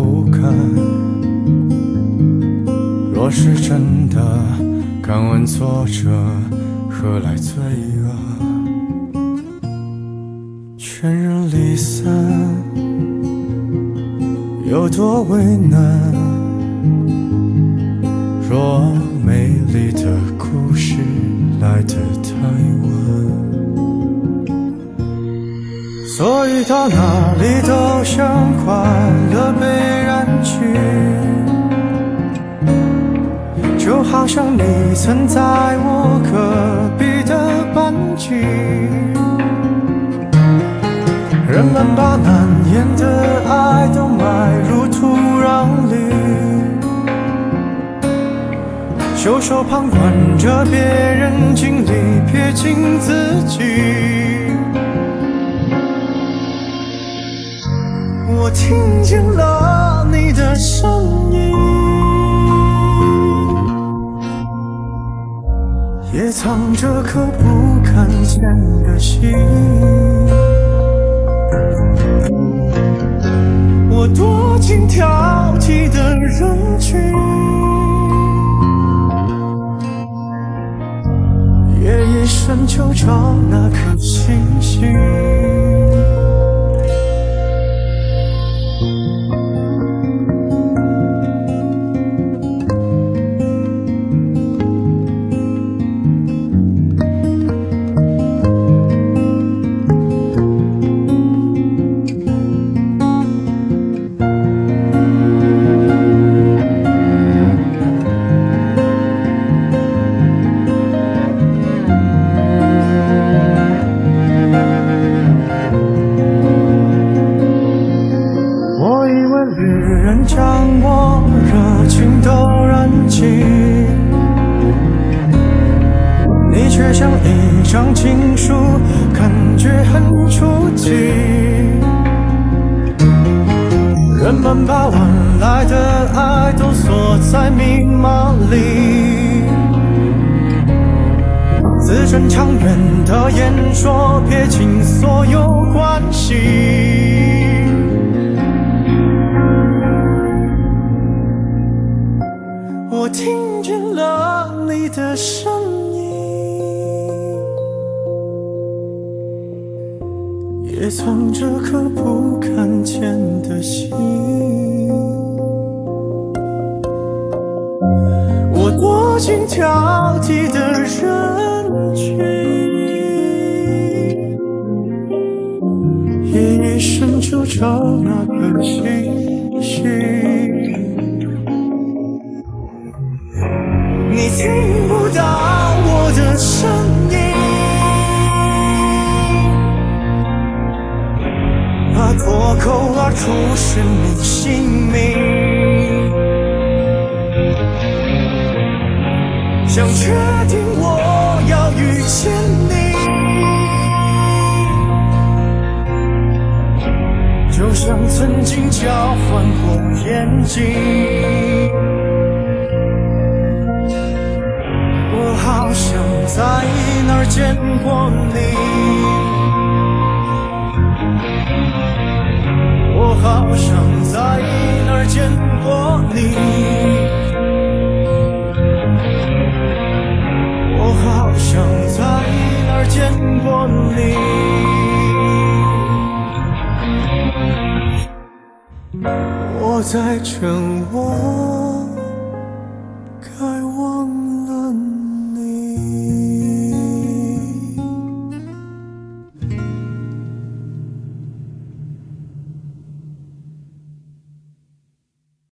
不敢。若是真的，敢问作者何来罪恶？全人离散，有多为难？若美丽的故事来得太晚，所以到哪里都像快乐被燃去，就好像你曾在我隔壁的班级。人们把难言的爱都埋入土壤里，袖手旁观着别人经历，撇清自己。我听见了你的声音，也藏着颗不敢见的心。我躲进挑剔的人群，夜一深就找那颗星星。将我热情都燃尽，你却像一张情书，感觉很出奇。人们把晚来的爱都锁在密码里，字正腔圆的演说，撇清所有关系。我听见了你的声音，也藏着颗不敢见的心。我躲进挑剔的人群，夜一深就找那颗星星。你听不到我的声音，怕脱口而出是你姓名，想确定我要遇见你，就像曾经交换过眼睛。我好想在哪儿见过你，我好想在哪儿见过你，我好想在哪儿见过你。我在整我